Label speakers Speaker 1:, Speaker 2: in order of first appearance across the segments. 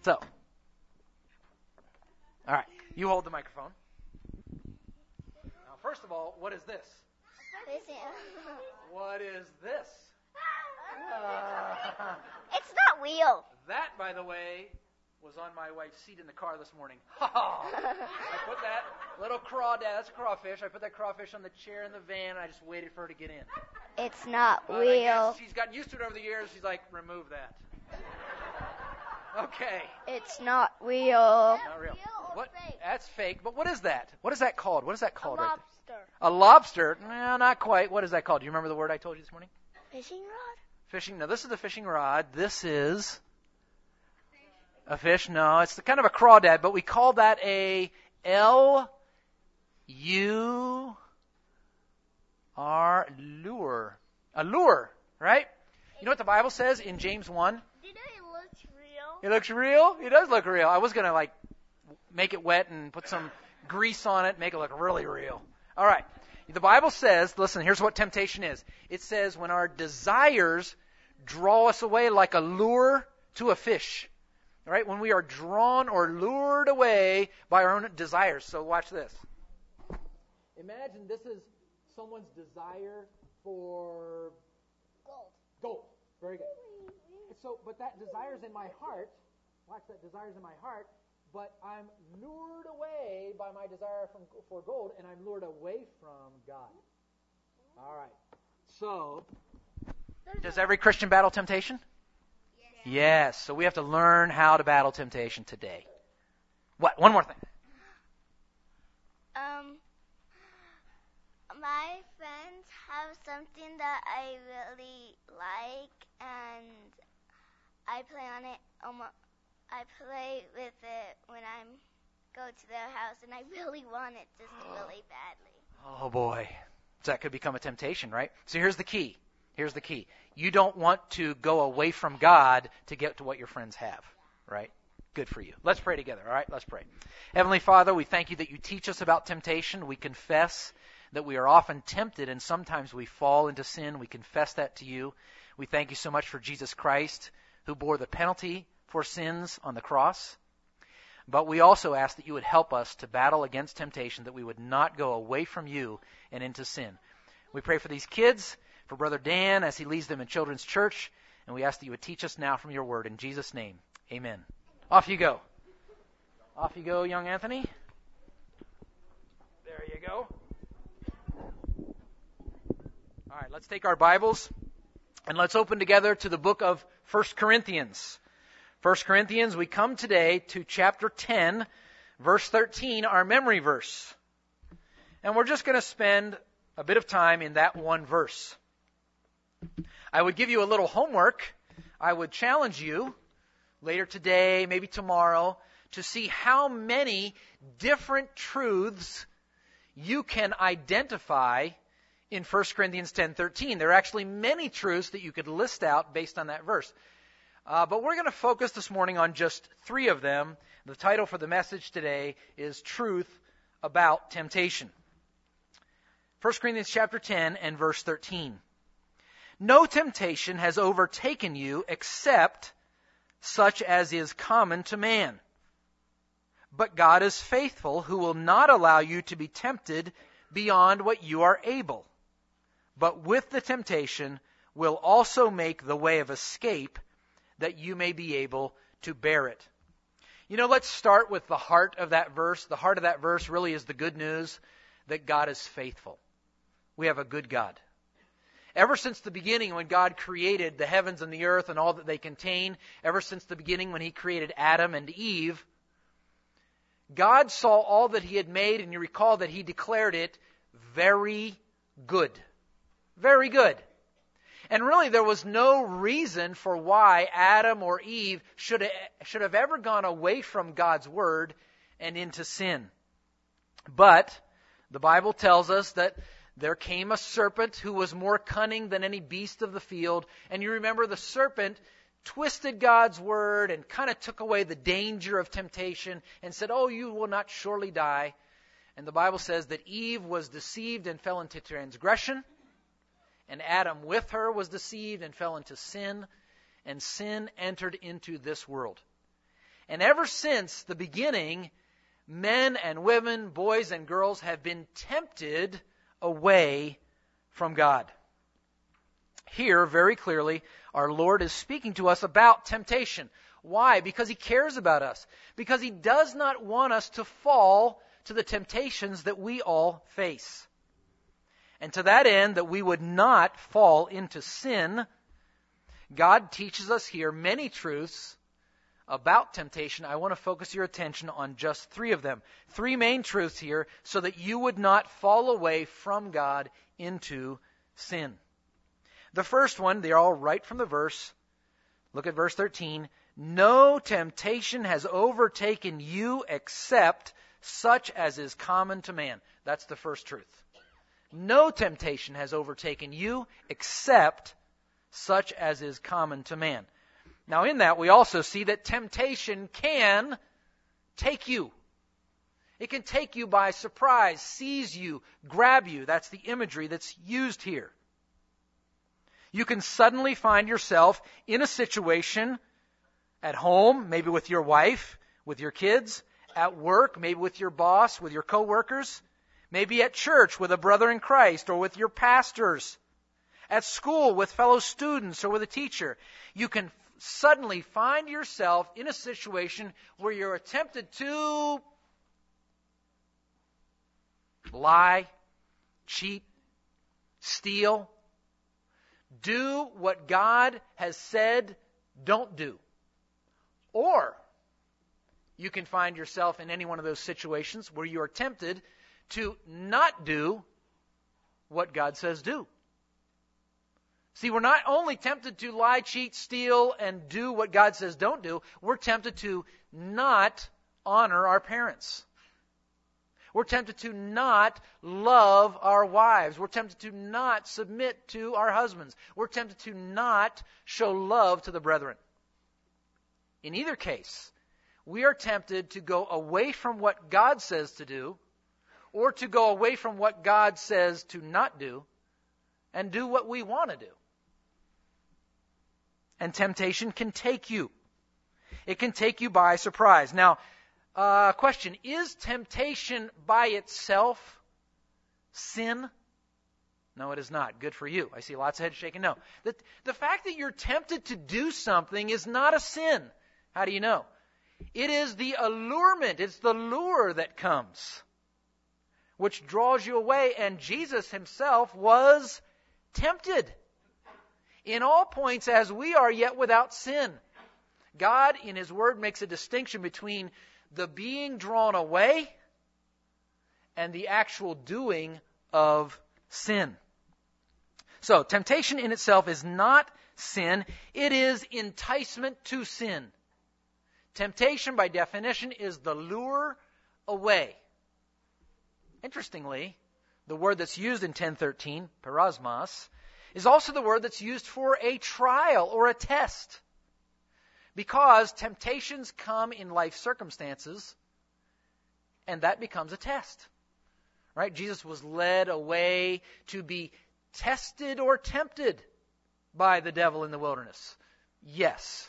Speaker 1: So, all right, you hold the microphone. Now, first of all, what is this? What is this?
Speaker 2: It's not real.
Speaker 1: That, by the way, was on my wife's seat in the car this morning. I put that little that's a crawfish. I put that crawfish on the chair in the van, and I just waited for her to get in.
Speaker 2: It's not
Speaker 1: But I
Speaker 2: real.
Speaker 1: guess she's gotten used to it over the years. She's like, remove that. Okay.
Speaker 2: It's not real.
Speaker 1: Not real. What? That's fake. But what is that? What is that called? What is that called? Right
Speaker 2: Lobster.
Speaker 1: there? A lobster? No, not quite. What is that called? Do you remember the word I told you this morning?
Speaker 2: Fishing rod?
Speaker 1: Fishing. No, this is a fishing rod. This is a fish. No, it's kind of a crawdad, but we call that a L-U-R, lure. A lure, right? You know what the Bible says in James 1?
Speaker 2: Did it look real?
Speaker 1: It looks real? It does look real. I was going to make it wet and put some grease on it, make it look really real. All right. The Bible says, listen, here's what temptation is. It says when our desires draw us away like a lure to a fish. All right? When we are drawn or lured away by our own desires. So watch this. Imagine this is someone's desire for gold. Very good. So, but that desire's in my heart. Watch, that desire's in my heart. But I'm lured away by my desire for gold, and I'm lured away from God. All right. So, does every Christian battle temptation? Yes. So we have to learn how to battle temptation today. What? One more thing.
Speaker 2: My friends have something that I really like, and I play on it. I play with it when I go to their house, and I really want it just really badly.
Speaker 1: Oh, boy. So that could become a temptation, right? So here's the key. Here's the key. You don't want to go away from God to get to what your friends have, right? Good for you. Let's pray together, all right? Let's pray. Heavenly Father, we thank you that you teach us about temptation. We confess that we are often tempted, and sometimes we fall into sin. We confess that to you. We thank you so much for Jesus Christ, who bore the penalty for sins on the cross. But we also ask that you would help us to battle against temptation, that we would not go away from you and into sin. We pray for these kids, for Brother Dan as he leads them in children's church, and we ask that you would teach us now from your word. In Jesus' name, amen. Off you go. Off you go, young Anthony. There you go. All right, let's take our Bibles and let's open together to the book of 1 Corinthians. 1 Corinthians, we come today to chapter 10, verse 13, our memory verse. And we're just going to spend a bit of time in that one verse. I would give you a little homework. I would challenge you later today, maybe tomorrow, to see how many different truths you can identify in 1 Corinthians 10:13. There are actually many truths that you could list out based on that verse. But we're going to focus this morning on just 3 of them. The title for the message today is Truth About Temptation. 1 Corinthians chapter 10 and verse 13. No temptation has overtaken you except such as is common to man. But God is faithful, who will not allow you to be tempted beyond what you are able, but with the temptation will also make the way of escape that you may be able to bear it. You know, let's start with the heart of that verse. The heart of that verse really is the good news that God is faithful. We have a good God. Ever since the beginning when God created the heavens and the earth and all that they contain, ever since the beginning when He created Adam and Eve, God saw all that He had made, and you recall that He declared it very good. Very good. And really there was no reason for why Adam or Eve should have ever gone away from God's Word and into sin. But the Bible tells us that there came a serpent who was more cunning than any beast of the field. And you remember the serpent twisted God's Word and kind of took away the danger of temptation and said, oh, you will not surely die. And the Bible says that Eve was deceived and fell into transgression. And Adam with her was deceived and fell into sin. And sin entered into this world. And ever since the beginning, men and women, boys and girls have been tempted away from God. Here, very clearly, our Lord is speaking to us about temptation. Why? Because He cares about us. Because He does not want us to fall to the temptations that we all face. And to that end, that we would not fall into sin, God teaches us here many truths about temptation. I want to focus your attention on just 3 of them. 3 main truths here so that you would not fall away from God into sin. The first one, they're all right from the verse. Look at verse 13. No temptation has overtaken you except such as is common to man. That's the first truth. No temptation has overtaken you except such as is common to man. Now in that we also see that temptation can take you. It can take you by surprise, seize you, grab you. That's the imagery that's used here. You can suddenly find yourself in a situation at home, maybe with your wife, with your kids, at work, maybe with your boss, with your coworkers, maybe at church with a brother in Christ or with your pastors, at school with fellow students or with a teacher. You can suddenly find yourself in a situation where you're tempted to lie, cheat, steal, do what God has said don't do. Or you can find yourself in any one of those situations where you are tempted to not do what God says do. See, we're not only tempted to lie, cheat, steal, and do what God says don't do, we're tempted to not honor our parents. We're tempted to not love our wives. We're tempted to not submit to our husbands. We're tempted to not show love to the brethren. In either case, we are tempted to go away from what God says to do, or to go away from what God says to not do, and do what we want to do. And temptation can take you. It can take you by surprise. Now, question, is temptation by itself sin? No, it is not. Good for you. I see lots of heads shaking no. The fact that you're tempted to do something is not a sin. How do you know? It is the allurement, it's the lure that comes, which draws you away. And Jesus Himself was tempted in all points as we are, yet without sin. God, in His Word, makes a distinction between the being drawn away and the actual doing of sin. So, temptation in itself is not sin. It is enticement to sin. Temptation, by definition, is the lure away. Interestingly, the word that's used in 10:13, peirasmos, is also the word that's used for a trial or a test. Because temptations come in life circumstances, and that becomes a test. Right? Jesus was led away to be tested or tempted by the devil in the wilderness. Yes.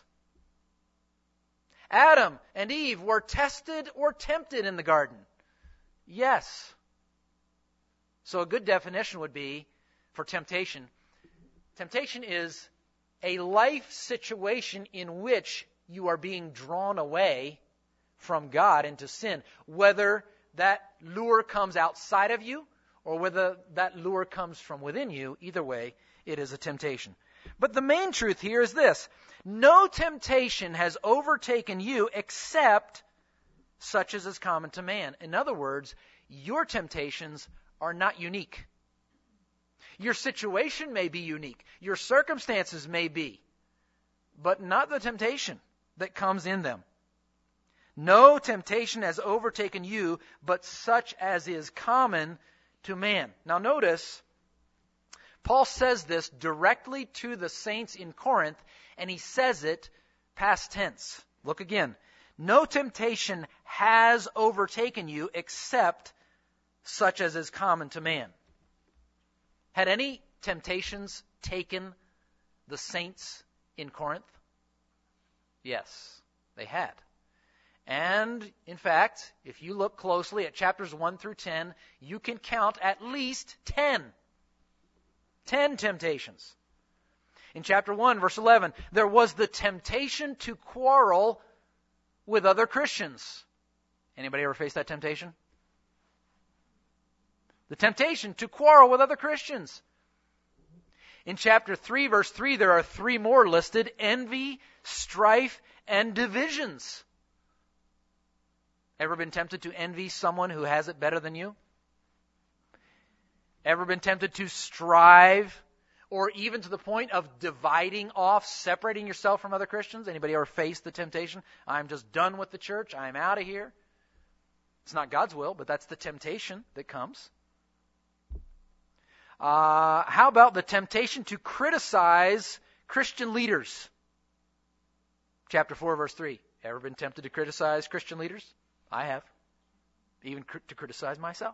Speaker 1: Adam and Eve were tested or tempted in the garden. Yes. So a good definition would be for temptation. Temptation is a life situation in which you are being drawn away from God into sin. Whether that lure comes outside of you or whether that lure comes from within you, either way, it is a temptation. But the main truth here is this. No temptation has overtaken you except such as is common to man. In other words, your temptations are not unique. Your situation may be unique. Your circumstances may be. But not the temptation that comes in them. No temptation has overtaken you, but such as is common to man. Now notice, Paul says this directly to the saints in Corinth, and he says it past tense. Look again. No temptation has overtaken you except such as is common to man. Had any temptations taken the saints in Corinth? Yes, they had. And, in fact, if you look closely at chapters 1 through 10, you can count at least 10. 10 temptations. In chapter 1, verse 11, there was the temptation to quarrel with other Christians. Anybody ever face that temptation? The temptation to quarrel with other Christians. In chapter 3, verse 3, there are 3 more listed: envy, strife, and divisions. Ever been tempted to envy someone who has it better than you? Ever been tempted to strive, or even to the point of dividing off, separating yourself from other Christians? Anybody ever faced the temptation? I'm just done with the church. I'm out of here. It's not God's will, but that's the temptation that comes. How about the temptation to criticize Christian leaders? Chapter 4, verse 3. Ever been tempted to criticize Christian leaders? I have. Even to criticize myself.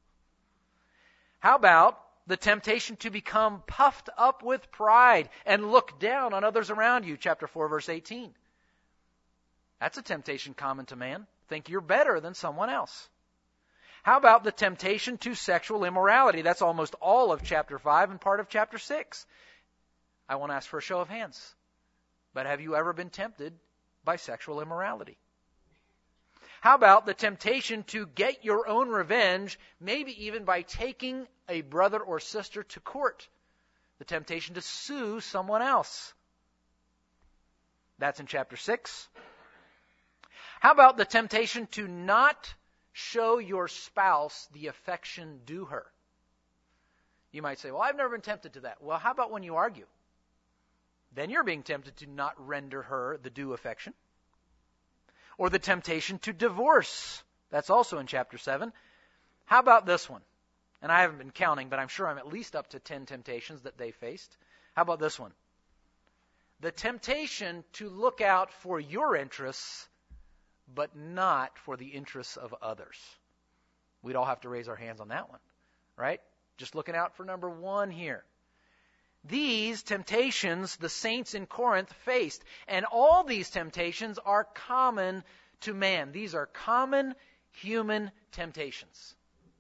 Speaker 1: How about the temptation to become puffed up with pride and look down on others around you? Chapter 4, verse 18. That's a temptation common to man. Think you're better than someone else. How about the temptation to sexual immorality? That's almost all of chapter 5 and part of chapter 6. I won't ask for a show of hands. But have you ever been tempted by sexual immorality? How about the temptation to get your own revenge, maybe even by taking a brother or sister to court? The temptation to sue someone else. That's in chapter 6. How about the temptation to not show your spouse the affection due her? You might say, well, I've never been tempted to that. Well, how about when you argue? Then you're being tempted to not render her the due affection. Or the temptation to divorce. That's also in chapter 7. How about this one? And I haven't been counting, but I'm sure I'm at least up to 10 temptations that they faced. How about this one? The temptation to look out for your interests, but not for the interests of others. We'd all have to raise our hands on that one, right? Just looking out for number 1 here. These temptations the saints in Corinth faced, and all these temptations are common to man. These are common human temptations.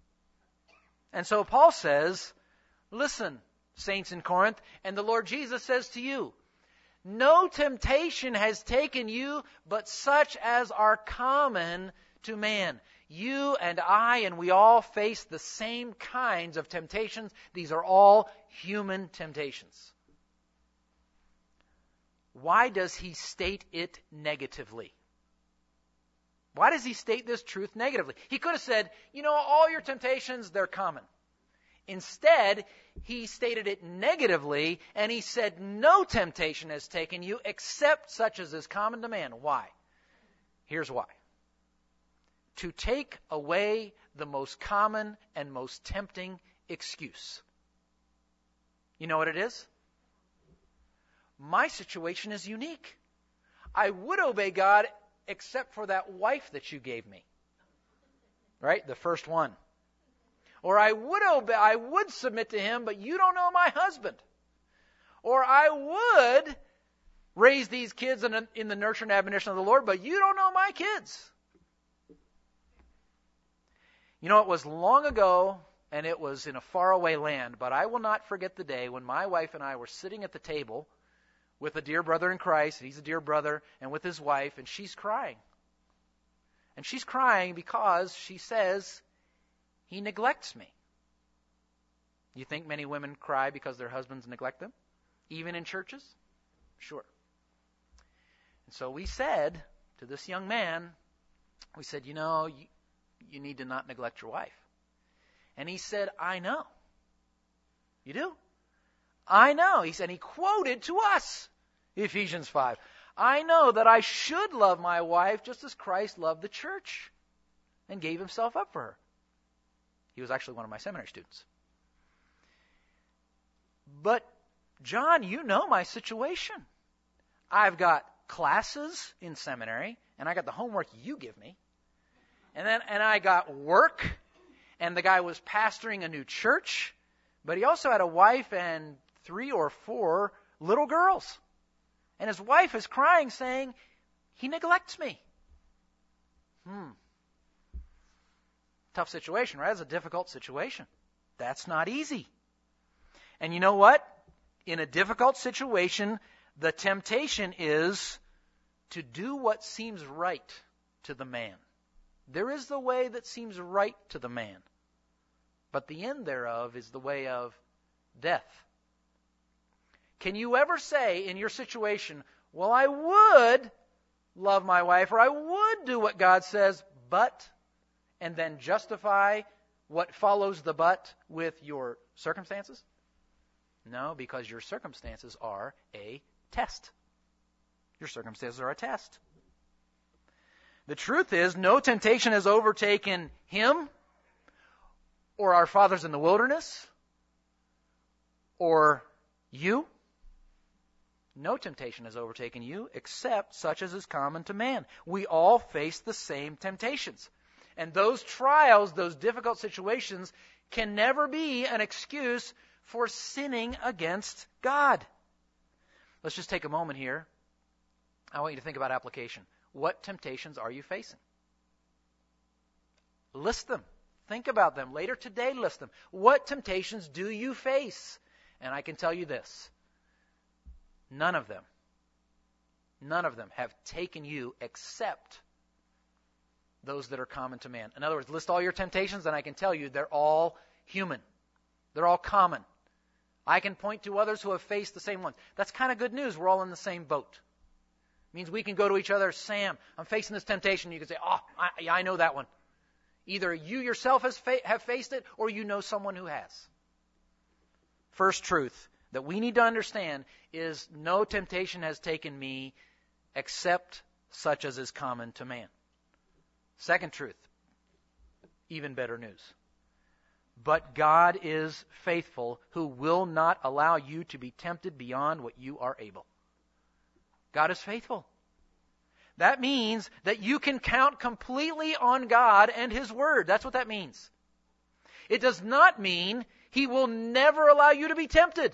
Speaker 1: And so Paul says, listen, saints in Corinth, and the Lord Jesus says to you, no temptation has taken you but such as are common to man. You and I and we all face the same kinds of temptations. These are all human temptations. Why does he state it negatively? Why does he state this truth negatively? He could have said, all your temptations, they're common. Instead, he stated it negatively, and he said, no temptation has taken you except such as is common to man. Why? Here's why. To take away the most common and most tempting excuse. You know what it is? My situation is unique. I would obey God except for that wife that you gave me. Right? The first one. Or I would submit to him, but you don't know my husband. Or I would raise these kids in the nurture and admonition of the Lord, but you don't know my kids. It was long ago, and it was in a faraway land, but I will not forget the day when my wife and I were sitting at the table with a dear brother in Christ, and he's a dear brother, and with his wife, and she's crying. And she's crying because she says, he neglects me. You think many women cry because their husbands neglect them? Even in churches? Sure. And so we said to this young man, we said, you need to not neglect your wife. And he said, I know. You do? I know. He said, he quoted to us Ephesians 5. I know that I should love my wife just as Christ loved the church and gave himself up for her. He was actually one of my seminary students. But, John, you know my situation. I've got classes in seminary, and I got the homework you give me. And I got work, and the guy was pastoring a new church, but he also had a wife and 3 or 4 little girls. And his wife is crying, saying, he neglects me. Tough situation, right? It's a difficult situation. That's not easy. And you know what? In a difficult situation, the temptation is to do what seems right to the man. There is the way that seems right to the man, but the end thereof is the way of death. Can you ever say in your situation, well, I would love my wife, or I would do what God says, but, and then justify what follows the but with your circumstances? No, because your circumstances are a test. Your circumstances are a test. The truth is, no temptation has overtaken him, or our fathers in the wilderness, or you. No temptation has overtaken you except such as is common to man. We all face the same temptations. And those trials, those difficult situations, can never be an excuse for sinning against God. Let's just take a moment here. I want you to think about application. What temptations are you facing? List them. Think about them. Later today, list them. What temptations do you face? And I can tell you this. None of them have taken you except those that are common to man. In other words, list all your temptations and I can tell you they're all human. They're all common. I can point to others who have faced the same ones. That's kind of good news. We're all in the same boat. It means we can go to each other, Sam, I'm facing this temptation. You can say, I know that one. Either you yourself have faced it or you know someone who has. First truth that we need to understand is no temptation has taken me except such as is common to man. Second truth, even better news. But God is faithful, who will not allow you to be tempted beyond what you are able. God is faithful. That means that you can count completely on God and His Word. That's what that means. It does not mean He will never allow you to be tempted.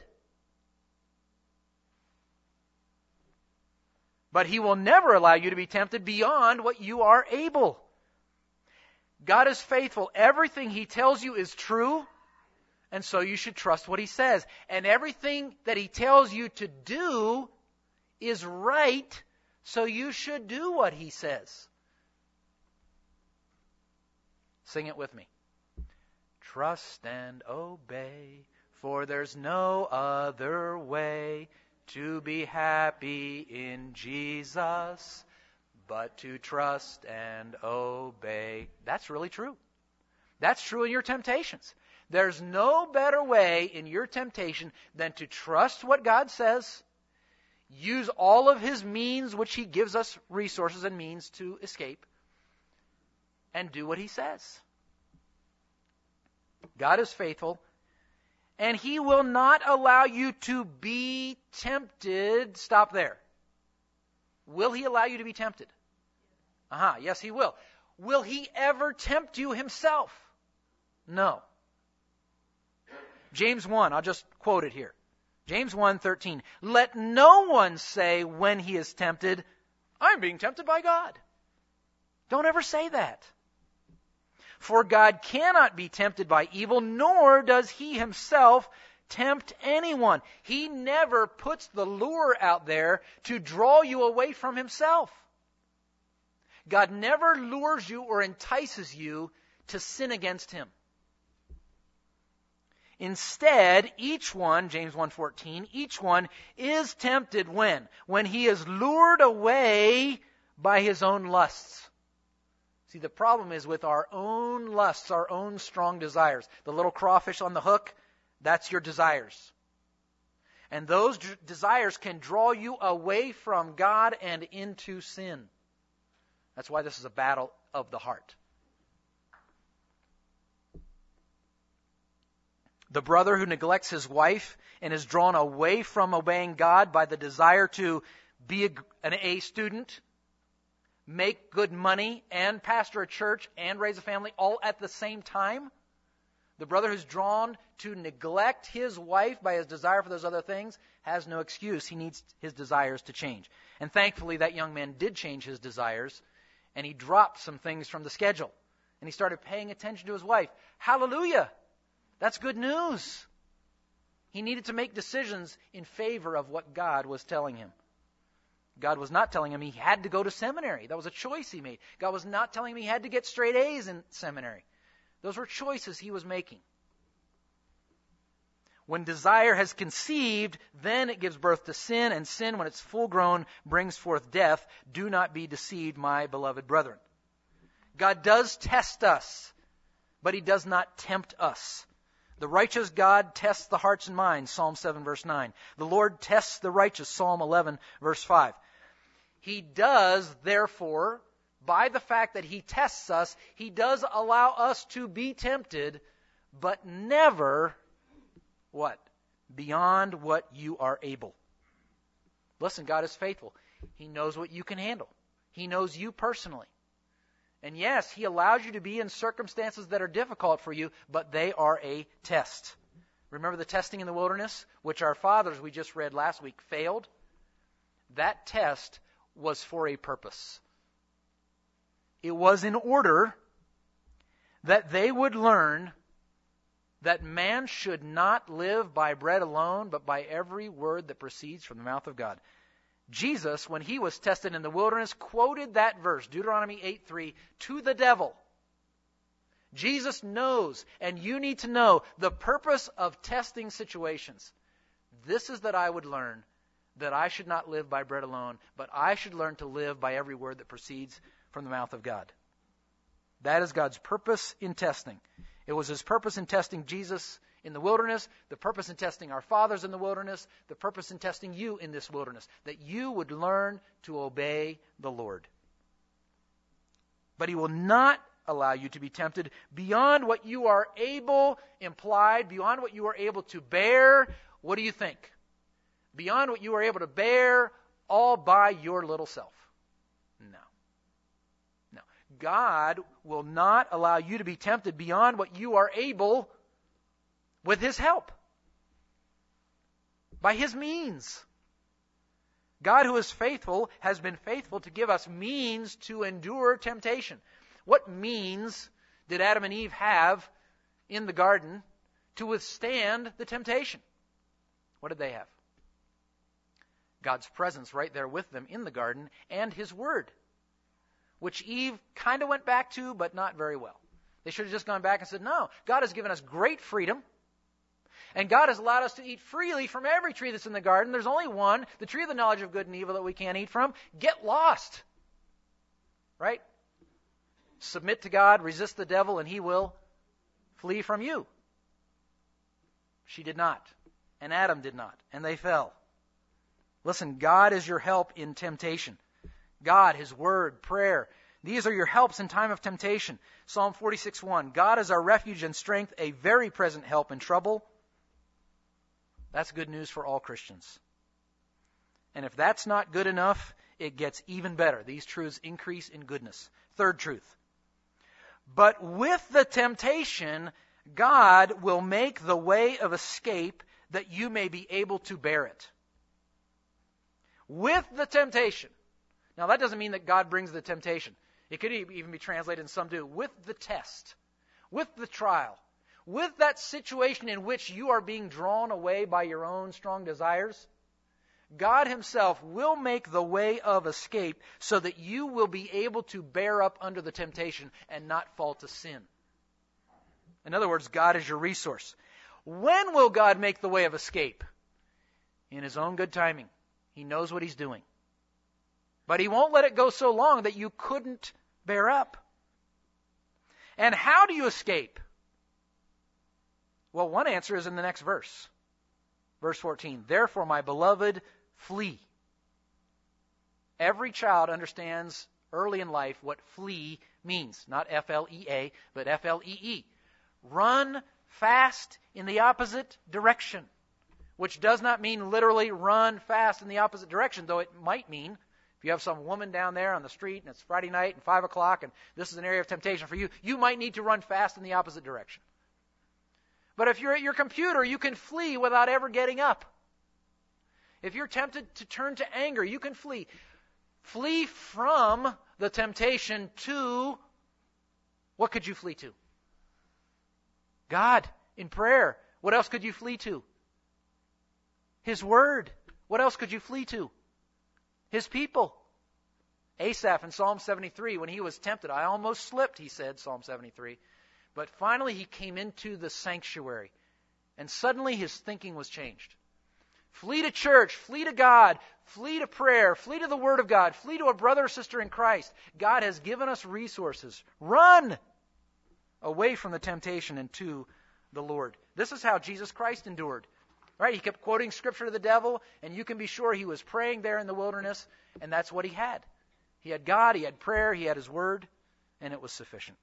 Speaker 1: But He will never allow you to be tempted beyond what you are able. God is faithful. Everything He tells you is true, and so you should trust what He says. And everything that He tells you to do is right, so you should do what He says. Sing it with me. Trust and obey, for there's no other way to be happy in Jesus but to trust and obey. That's really true. That's true in your temptations. There's no better way in your temptation than to trust what God says, use all of His means, which He gives us resources and means to escape, and do what He says. God is faithful, and He will not allow you to be tempted. Stop there. Will He allow you to be tempted? Yes, He will. Will He ever tempt you Himself? No. James 1, I'll just quote it here. James 1:13. Let no one say when he is tempted, I'm being tempted by God. Don't ever say that. For God cannot be tempted by evil, nor does He Himself tempt anyone. He never puts the lure out there to draw you away from Himself. God never lures you or entices you to sin against Him. Instead, each one, James 1:14, each one is tempted when? When he is lured away by his own lusts. See, the problem is with our own lusts, our own strong desires. The little crawfish on the hook, that's your desires. And those desires can draw you away from God and into sin. That's why this is a battle of the heart. The brother who neglects his wife and is drawn away from obeying God by the desire to be an A student, make good money, and pastor a church, and raise a family all at the same time. The brother who's drawn to neglect his wife by his desire for those other things has no excuse. He needs his desires to change. And thankfully, that young man did change his desires, And he dropped some things from the schedule. And he started paying attention to his wife. Hallelujah! That's good news. He needed to make decisions in favor of what God was telling him. God was not telling him he had to go to seminary. That was a choice he made. God was not telling him he had to get straight A's in seminary. Those were choices he was making. When desire has conceived, then it gives birth to sin, and sin, when it's full grown, brings forth death. Do not be deceived, my beloved brethren. God does test us, but he does not tempt us. The righteous God tests the hearts and minds, Psalm 7, verse 9. The Lord tests the righteous, Psalm 11, verse 5. He does, therefore, by the fact that he tests us, he does allow us to be tempted, but never, what? Beyond what you are able. Listen, God is faithful. He knows what you can handle. He knows you personally. And yes, he allows you to be in circumstances that are difficult for you, but they are a test. Remember the testing in the wilderness, which our fathers, we just read last week, failed? That test was for a purpose. It was in order that they would learn that man should not live by bread alone, but by every word that proceeds from the mouth of God. Jesus, when he was tested in the wilderness, quoted that verse, Deuteronomy 8:3, to the devil. Jesus knows, and you need to know, the purpose of testing situations. This is that I would learn that I should not live by bread alone, but I should learn to live by every word that proceeds from the mouth of God. That is God's purpose in testing. It was his purpose in testing Jesus in the wilderness, the purpose in testing our fathers in the wilderness, the purpose in testing you in this wilderness, that you would learn to obey the Lord. But he will not allow you to be tempted beyond what you are able, implied, beyond what you are able to bear. What do you think? Beyond what you are able to bear all by your little self. No. God will not allow you to be tempted beyond what you are able with his help. By his means. God, who is faithful, has been faithful to give us means to endure temptation. What means did Adam and Eve have in the garden to withstand the temptation? What did they have? God's presence right there with them in the garden and his word, which Eve kind of went back to, but not very well. They should have just gone back and said, no, God has given us great freedom. And God has allowed us to eat freely from every tree that's in the garden. There's only one, the tree of the knowledge of good and evil, that we can't eat from. Get lost. Right? Submit to God, resist the devil, and he will flee from you. She did not. And Adam did not. And they fell. Listen, God is your help in temptation. God, his word, prayer. These are your helps in time of temptation. Psalm 46:1. God is our refuge and strength, a very present help in trouble. That's good news for all Christians. And if that's not good enough, it gets even better. These truths increase in goodness. Third truth. But with the temptation, God will make the way of escape that you may be able to bear it. With the temptation. Now, that doesn't mean that God brings the temptation. It could even be translated, and some do, with the test, with the trial, with that situation in which you are being drawn away by your own strong desires. God himself will make the way of escape so that you will be able to bear up under the temptation and not fall to sin. In other words, God is your resource. When will God make the way of escape? In his own good timing. He knows what he's doing. But he won't let it go so long that you couldn't bear up. And how do you escape? Well, one answer is in the next verse. Verse 14. Therefore, my beloved, flee. Every child understands early in life what flee means. Not F-L-E-A, but F-L-E-E. Run fast in the opposite direction. Which does not mean literally run fast in the opposite direction, though it might mean, if you have some woman down there on the street and it's Friday night and 5 o'clock and this is an area of temptation for you, you might need to run fast in the opposite direction. But if you're at your computer, you can flee without ever getting up. If you're tempted to turn to anger, you can flee. Flee from the temptation to, what could you flee to? God, in prayer. What else could you flee to? His Word. What else could you flee to? His people. Asaph in Psalm 73, when he was tempted, I almost slipped, he said, Psalm 73. But finally he came into the sanctuary, and suddenly his thinking was changed. Flee to church, flee to God, flee to prayer, flee to the Word of God, flee to a brother or sister in Christ. God has given us resources. Run away from the temptation and to the Lord. This is how Jesus Christ endured. Right? He kept quoting Scripture to the devil, and you can be sure he was praying there in the wilderness, and that's what he had. He had God, he had prayer, he had His Word, and it was sufficient.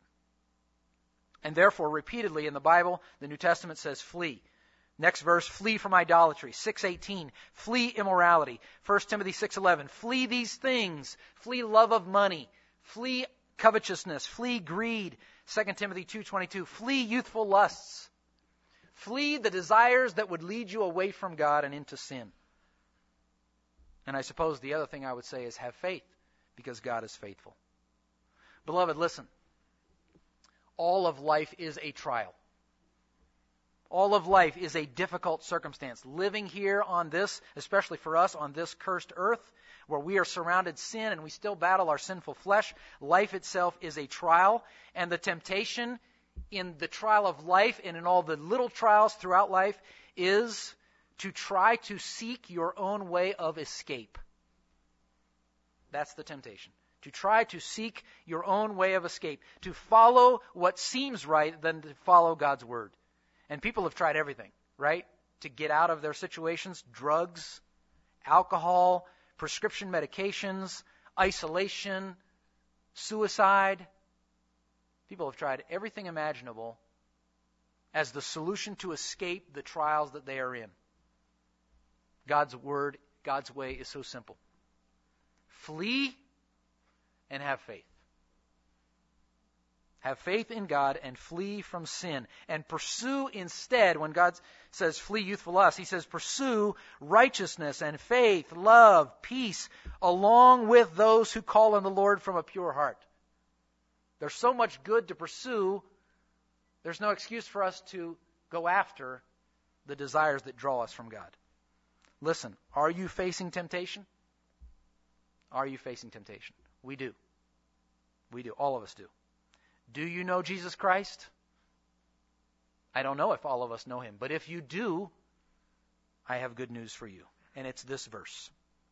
Speaker 1: And therefore, repeatedly in the Bible, the New Testament says flee. Next verse, flee from idolatry. 6:18, flee immorality. 1 Timothy 6:11, flee these things. Flee love of money. Flee covetousness. Flee greed. 2 Timothy 2:22, flee youthful lusts. Flee the desires that would lead you away from God and into sin. And I suppose the other thing I would say is have faith, because God is faithful. Beloved, listen. All of life is a trial. All of life is a difficult circumstance. Living here on this, especially for us, on this cursed earth, where we are surrounded sin and we still battle our sinful flesh, life itself is a trial. And the temptation in the trial of life and in all the little trials throughout life is to try to seek your own way of escape. That's the temptation. To try to seek your own way of escape. To follow what seems right than to follow God's Word. And people have tried everything, right? To get out of their situations. Drugs, alcohol, prescription medications, isolation, suicide. People have tried everything imaginable as the solution to escape the trials that they are in. God's Word, God's way is so simple. Flee and have faith. Have faith in God and flee from sin. And pursue instead, when God says flee youthful lust, He says pursue righteousness and faith, love, peace, along with those who call on the Lord from a pure heart. There's so much good to pursue, there's no excuse for us to go after the desires that draw us from God. Listen, are you facing temptation? Are you facing temptation? We do. We do. All of us do. Do you know Jesus Christ? I don't know if all of us know Him, but if you do, I have good news for you, and it's this verse.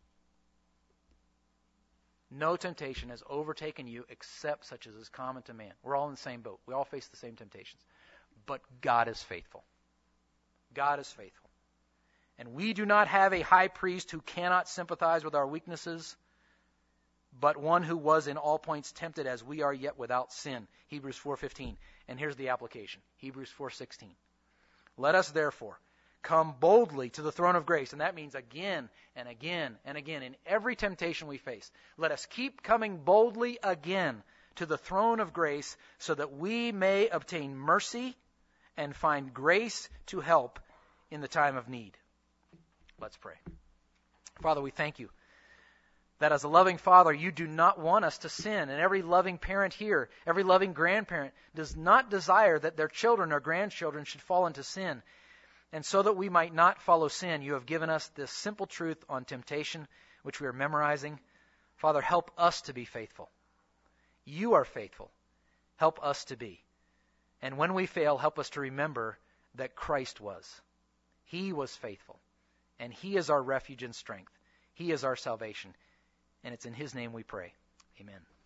Speaker 1: No temptation has overtaken you except such as is common to man. We're all in the same boat. We all face the same temptations. But God is faithful. God is faithful. And we do not have a high priest who cannot sympathize with our weaknesses, but one who was in all points tempted as we are, yet without sin. Hebrews 4:15. And here's the application. Hebrews 4:16. Let us therefore come boldly to the throne of grace. And that means again and again and again in every temptation we face. Let us keep coming boldly again to the throne of grace so that we may obtain mercy and find grace to help in the time of need. Let's pray. Father, we thank you that as a loving Father, you do not want us to sin. And every loving parent here, every loving grandparent does not desire that their children or grandchildren should fall into sin. And so that we might not follow sin, you have given us this simple truth on temptation, which we are memorizing. Father, help us to be faithful. You are faithful. Help us to be. And when we fail, help us to remember that Christ was. He was faithful. And He is our refuge and strength. He is our salvation. And it's in His name we pray. Amen.